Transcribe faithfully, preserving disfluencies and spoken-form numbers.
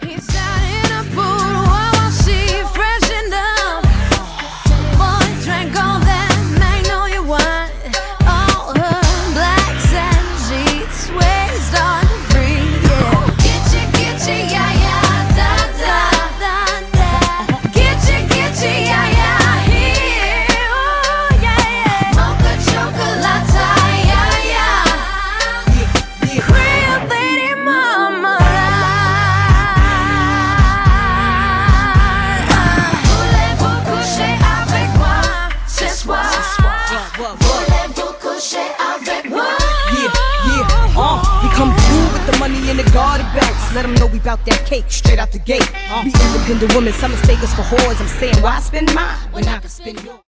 He's down in a pool while she freshened up. Boy drank all that magnolia wine. All her blacks and sheets waist on the free, yeah. Gitchy, gitchy, yeah, yeah, da, da, da, da. Gitchy, gitchy, yeah, yeah, here, oh, yeah, yeah. Mocha chocolate, yeah, yeah. Creole lady mama. Voulez-vous coucher avec moi ce soir? Voulez-vous coucher avec moi? Yeah, yeah, uh, we come through with the money in the garter belts. Let them know we bout that cake straight out the gate. We independent women, some mistake us for whores. I'm saying, why spend mine when I can spend yours?